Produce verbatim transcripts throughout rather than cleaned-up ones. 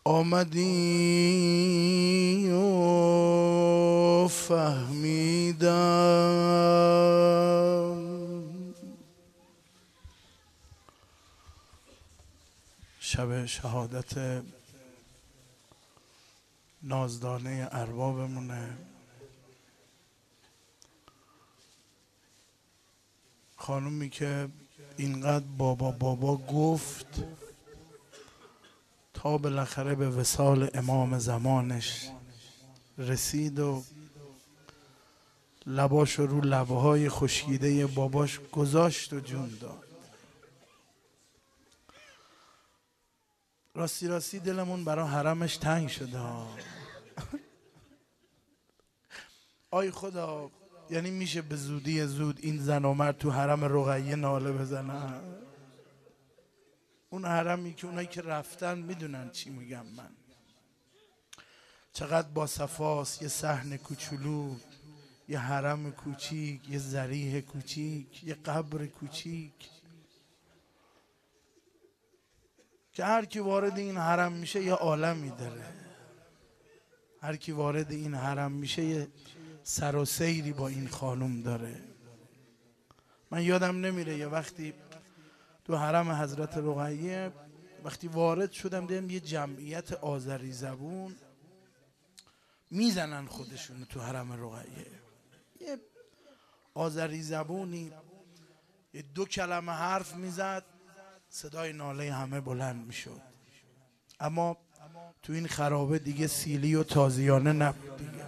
آمدی و فهمیدم شب شهادت نازدانه اربابمونه. خانومی که اینقدر بابا بابا گفت تا بالاخره به وصال امام زمانش رسید و لباش رو لبهای خشکیده باباش گذاشت و جون داد. راستی راستی دلمون برای حرمش تنگ شده ها. آی خدا، یعنی میشه به زودی زود این زن و مرد تو حرم رقیه ناله بزنن؟ اون حرمی که اونایی که رفتن میدونن چی میگم من. چقدر با صفاست، یه صحن کوچولو، یه حرم کوچیک، یه ضریح کوچیک، یه قبر کوچیک که هر کی وارد این حرم میشه یه عالمی داره. هر کی وارد این حرم میشه یه سر و سیری با این خانم داره. من یادم نمیره یه وقتی تو حرم حضرت رقیه وقتی وارد شدم دیدم یه جمعیت آذری زبون میزنن خودشون تو حرم رقیه. یه آذری زبونی یه دو کلمه حرف میزد، صدای ناله همه بلند میشد. اما تو این خرابه دیگه سیلی و تازیانه نبود دیگه.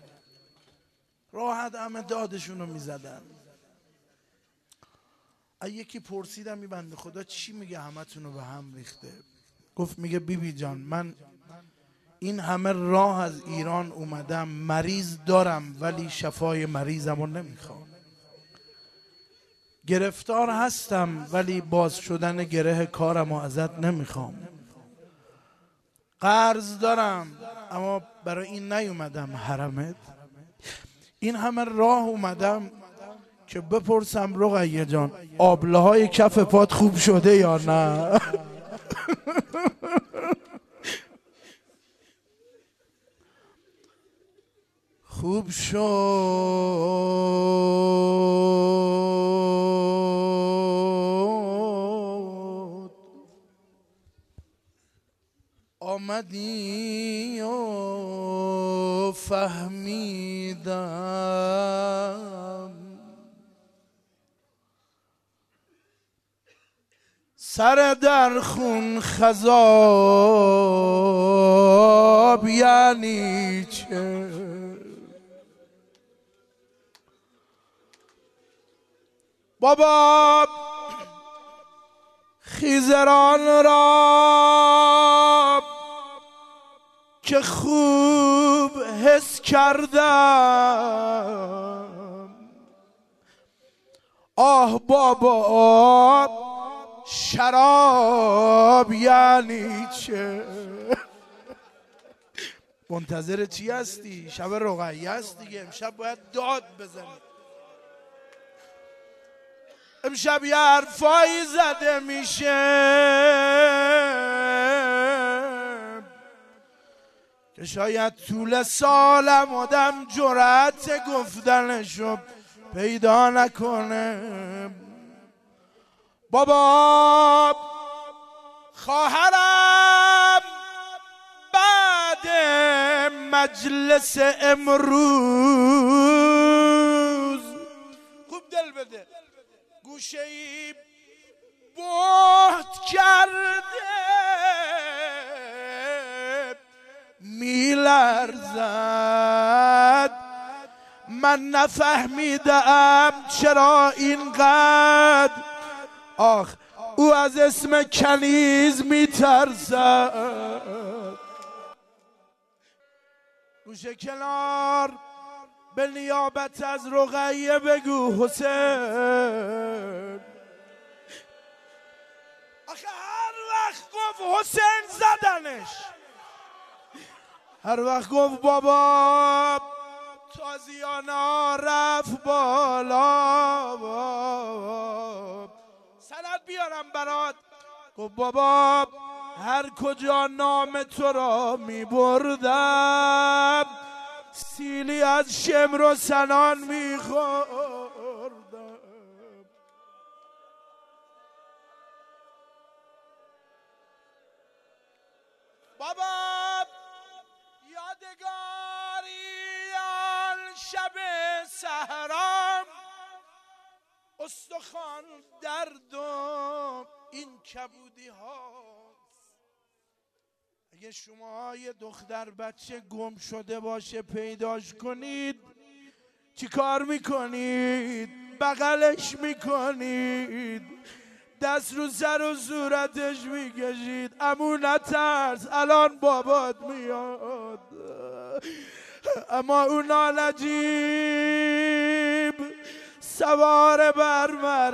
راحت همه دادشونو میزدن. یکی پرسیدم این بنده خدا چی میگه همه تونو به هم ریخته؟ گفت میگه بی بی جان، من این همه راه از ایران اومدم، مریض دارم ولی شفای مریضمو نمیخوام. گرفتار هستم ولی باز شدن گره کارمو ازت نمیخوام. قرض دارم اما برای این نیومدم حرمت. این همه راه اومدم که بپرسم رقیه جان آبله های کف پات خوب شده یا نه؟ خوب شد آمدی و فهمیدم سر در خون خضاب یعنی چه؟ بابا خیزران را که خوب حس کردم، آه بابا شراب یعنی چه؟ منتظر چی هستی؟ شب رقیه هست دیگه. امشب باید داد بزنی. امشب یه حرفایی زده میشه که شاید طول سالم آدم جرأت گفتنشو پیدا نکنه. بابا خواهرم بعد مجلس امروز خوب دل بده گوشه ای بهت کرده میلرزد. من نفهمیدم چرا اینقدر آخ او از اسم کنیز میترسد. گوشه کنار به نیابت از رقیه بگو حسین. آخه هر وقت گفت حسین زدنش، هر وقت گفت بابا تازیانا رفت بالا. سند بیارم برات. گفت بابا هر کجا نام تو را می بردم سیلی از شمر و سنان می خوردم. بابا یادگاری آن شب سحرام استخوان دردم این کبودی هاست. اگه شما یه دختر بچه گم شده باشه پیداش کنید چی کار میکنید؟ بغلش میکنید، دست رو سر و صورتش میکشید. امو نترس الان بابات میاد. اما اون نجیب سوار بر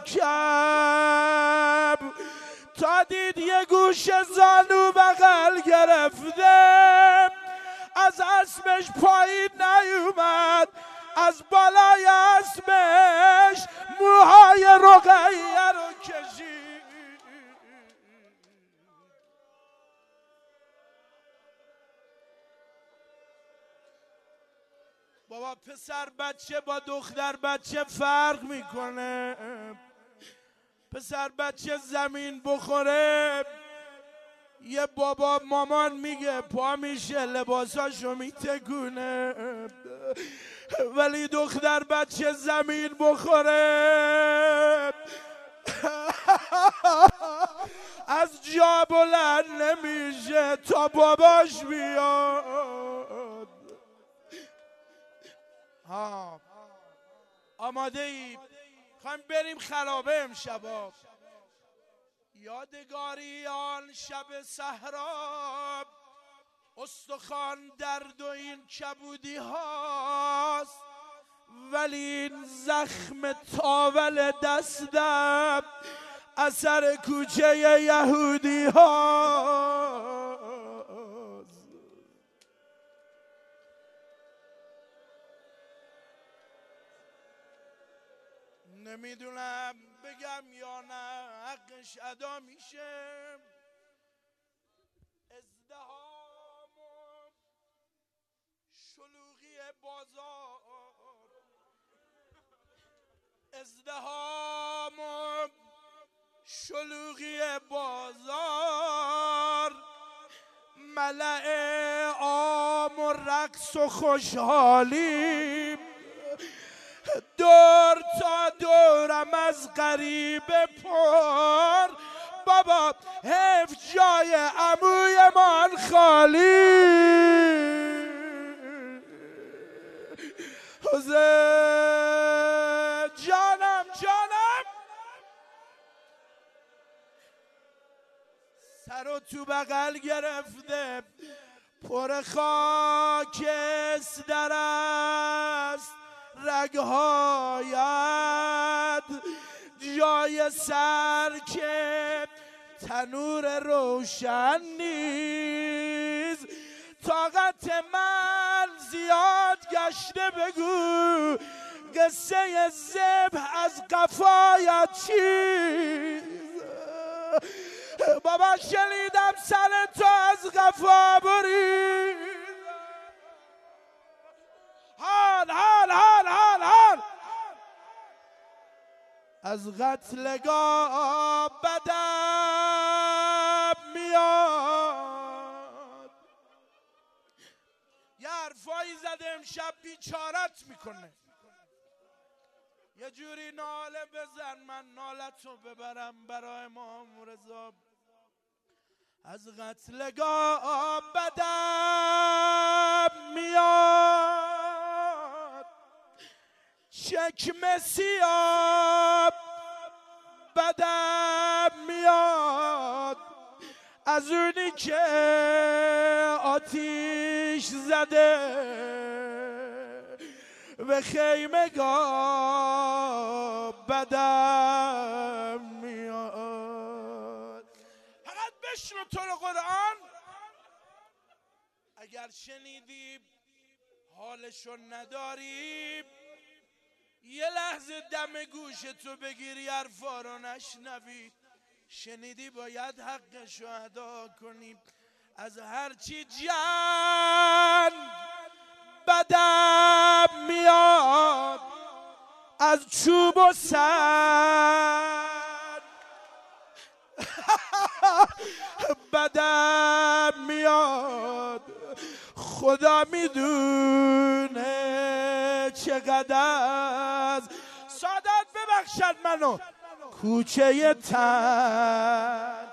مرکب تا دید یه گوش زانو بغل گرفته، از اسبش پایین نیومد، از بالای اسبش موهای رقیه رو کشید. بابا پسر بچه با دختر بچه فرق میکنه. پسر بچه زمین بخوره یه بابا مامان میگه پا میشه لباساشو میتگونه، ولی دختر بچه زمین بخوره از جا بلند نمیشه تا باباش بیاد. ها آماده ای؟ خواهیم بریم خرابه امشبا. یادگاری آن شب صحرا استخوان درد و این کبودی هاست، ولی این زخم تاول دستم اثر کوچه یهودی هاست. نمیدونم بگم یا نه حقش ادا میشه. ازدهام و شلوغی بازار، ازدهام و شلوغی بازار، ملأ عام و رقص و خوشحالی، دور تا دورم از غریبه پر. بابا حیف جای عموی من خالی. حسین جانم جانم سر و تو بغل گرفته پر خاکستر است رگهایت، جای سر که تنور روشن نیست. طاقت من زیاد گشته بگو قصه ذبح از قفایت چیست. بابا شنیدم سر تو از قفا برید. حال حال حال حال حال از قتلگاه بدم میاد. یه حرفایی زده امشب بیچارت میکنه. یه جوری ناله بزن من نالتو ببرم برای امام رضا. از قتلگاه بدم میاد، شکم سیاه بدم میاد، از اونی که آتیش زده به خیمگاه بدم میاد. فقط بشنو تو رو قرآن، اگر شنیدی حالشو نداری یه لحظه دم گوش تو بگیری حرفا رو نشنوی. شنیدی باید حقش رو ادا کنیم. از هرچی جنگ بدم میاد، از چوب و سنگ بدم میاد. خدا میدونه چقدر از سادات ببخشد منو کوچه تن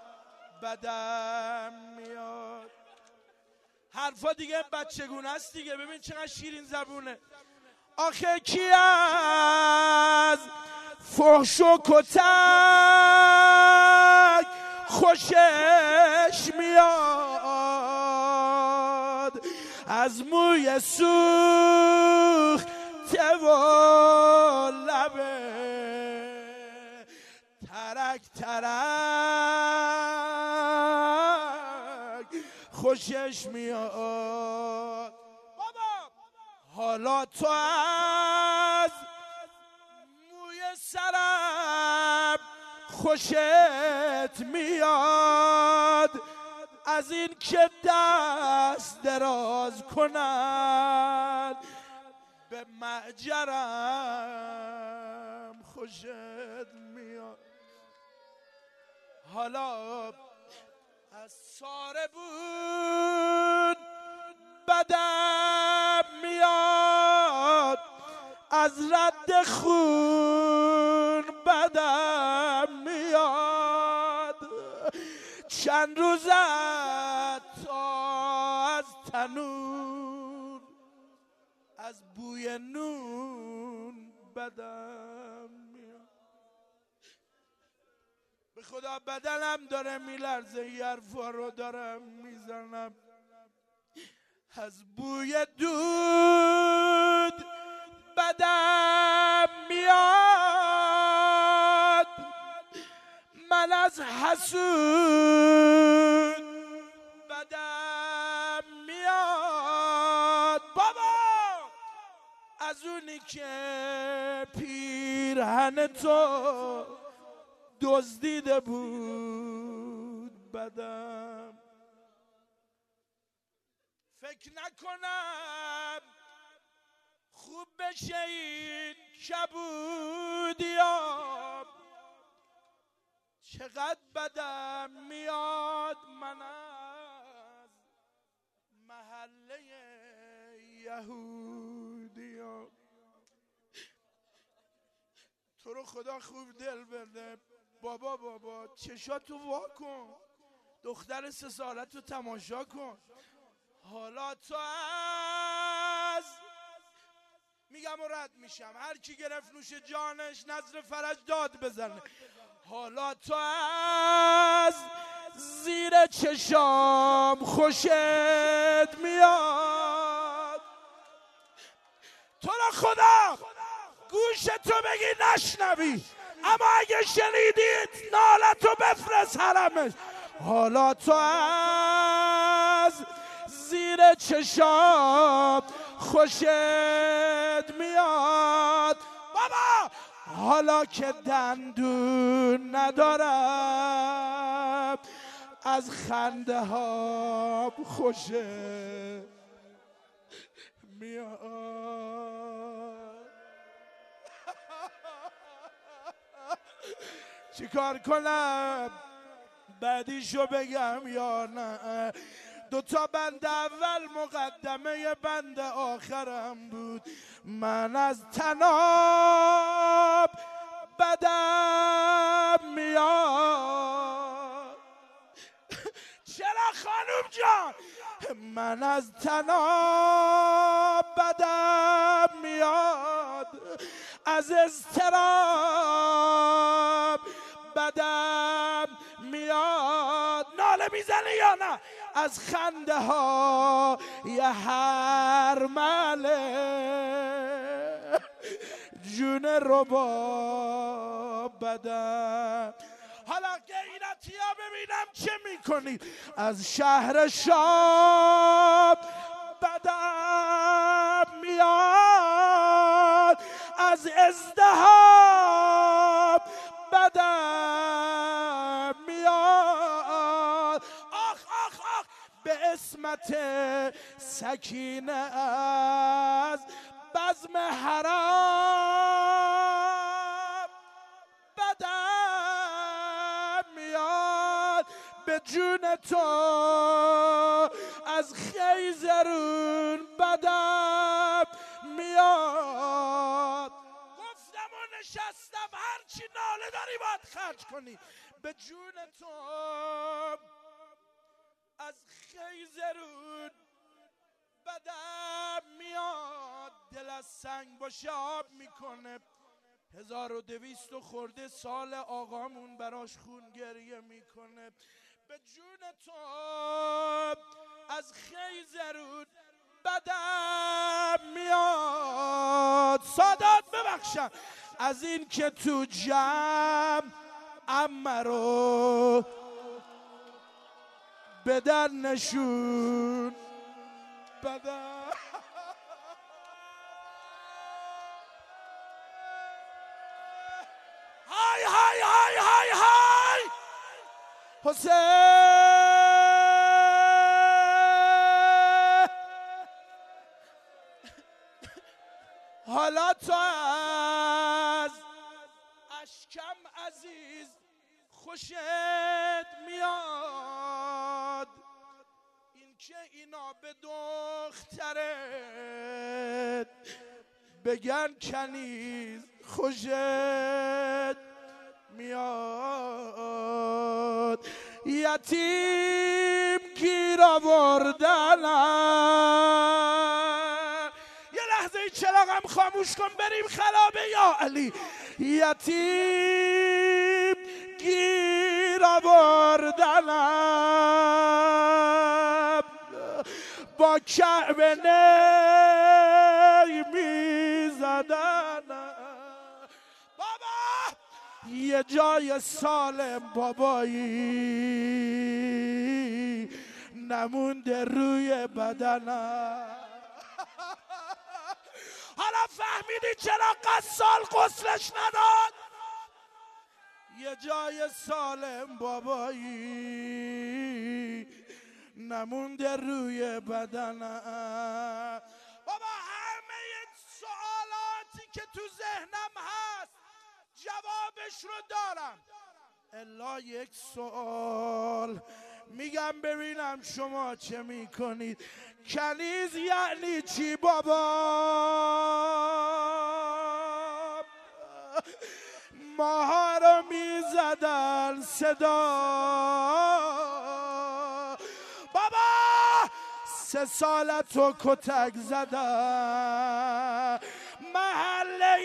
بدم میاد. حرفا دیگه بچگونه است دیگه. ببین چقدر شیرین زبونه. آخه کی از فحش و کتک خوشش میاد؟ از موی سوخته و لبه ترک ترک خوشش میاد. بابا حالا تو از موی سرم خوشت میاد، از این که دست دراز کنند به معجرم خوشت میاد. حالا از ساره بود بدم میاد، از رد خون بدم میاد. چند روزت تا از تنور، از بوی نون بدم میاد. به خدا بدنم داره میلرزه، یه حرفا رو دارم میزنم. از بوی دود بدم میاد، من از حسود بدم میاد. بابا از اونی که پیرهن تو دزدیده بود بدم. فکر نکنم خوب بشه این کبودیام، چقدر بدم میاد من از محله یهودیام. تو رو خدا خوب دل بده. بابا بابا چشاتو وا کن، دختر سه سالتو تماشا کن. حالا تو از میگم و رد میشم، هر کی گرفت نوش جانش نظر فرج داد بزنه. حالا تو از زیر چشام خوشت میاد. تو را خدا گوش تو بگی نشنوی، اما اگه شنیدید نالتو بفرست حرمش. حالا تو از زیر چشام خوشت میاد. بابا حالا که دندون ندارم، از خنده ها خوشت میاد. چیکار کنم بعدیشو بگم یا نه؟ دوتا بند اول مقدمه بند آخرم بود. من از تناب بدم میاد. چرا خانوم جان؟ من از تناب بدم میاد، از اضطراب بدم میاد. ناله میزنی یا نه؟ از خنده ها یه هرمله جون رباب بدم. حالا غیرتی ها ببینم چه میکنید. از شهر شام بدم میاد، از ازدحام بدم عظمت سکینه از بزم حرم بدم میاد به جون تو از خیزرون بدم میاد. گفتم و نشستم هرچی ناله داری باید خرج کنی به جون تو از خیزرون بدم میاد. دل از سنگ باشه آب میکنه. هزار و دویست و خورده سال آقامون براش خون گریه میکنه به جون تو از خیزرون بدم میاد. سادات ببخشم از این که تو جمع امه رو بدن نشون بدن. های های های های های حسین حالا تو از اشکم عزیز خوشت میاد این که اینا به دخترت بگن کنیز خوشت میاد. یتیم گیر آوردن. یه لحظه چراغم خاموش کن بریم خلابه یا علی. یتیم گیر آوردنم با کعبه نمیزدنم. بابا یه جای سالم بابایی نمونده روی بدنم. حالا فهمیدی چرا قصال غسلش نداد؟ یه جای سالم بابایی نمونده روی بدنم. بابا همه سوالاتی که تو ذهنم هست جوابش رو دارم الا یک سوال. میگم ببینم شما چه میکنید. کنیز یعنی چی بابا؟ ماها رو میزدن صدا. بابا سه سال تو کتک زدن محله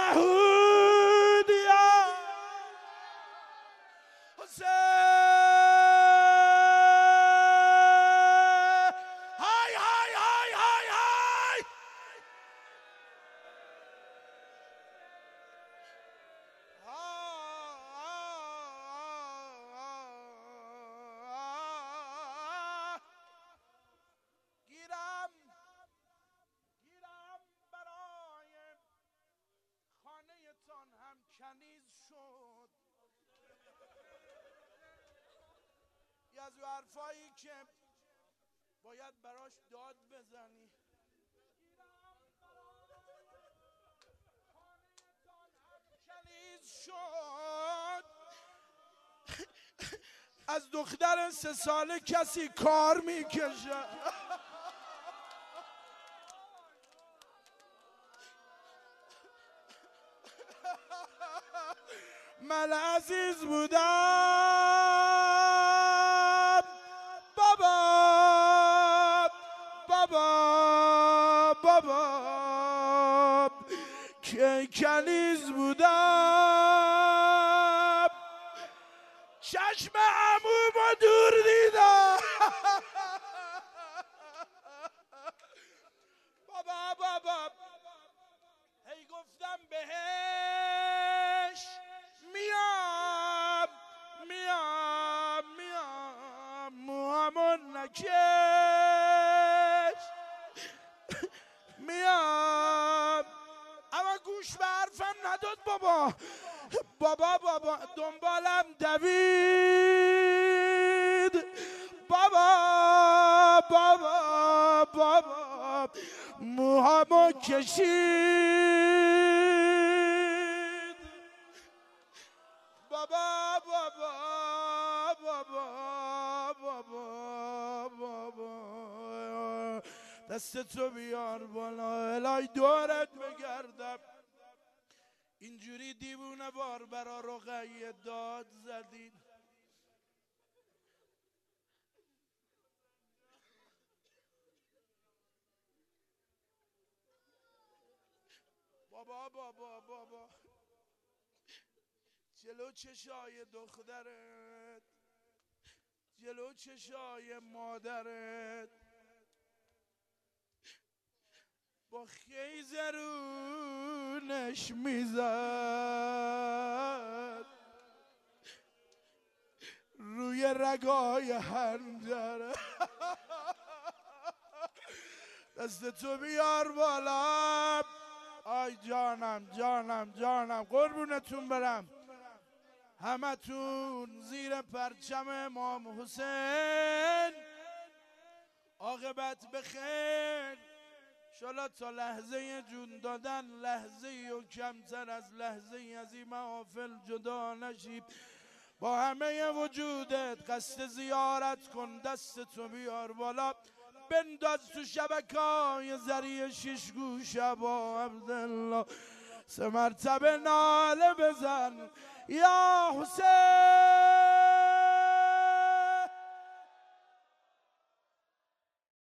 یهودیا. های های های های های گیرم گیرم برای خانه تان هم کنیز شد. یه از حرفایی که باید براش داد بزنی. کنیز شد. از دختر سه ساله کسی کار میکشه. من عزیز بودم بابا بابا بابا که کنیز بودم چشم عمومو دور دیدم. بابا بابا هی گفتم بهش میام میام میام موهامون نکش میام اما گوش به حرفم نداد. بابا بابا بابا دنبالم دوید. بابا بابا بابا بابا موهامو کشید بابا بابا بابا بابا بابا دست تو بیار بالا الهی دورت بگردم اینجوری دیوونه وار برا رقیه داد زدید بابا بابا بابا جلو چشای دخترت جلو چشای مادرت با خیزرونش میزد روی رگای هنجره دست تو بیار بالا آی جانم جانم جانم قربونتون برم همتون زیر پرچم امام حسین عاقبت بخیر شالا تا لحظه جون دادن لحظه و کمتر از لحظه از این محافل جدا نشید با همه وجودت قصد زیارت کن دست تو بیار بالا بنداز تو شبکای زری شش گوشه با عبدالله سه مرتبه ناله بزن یا حسین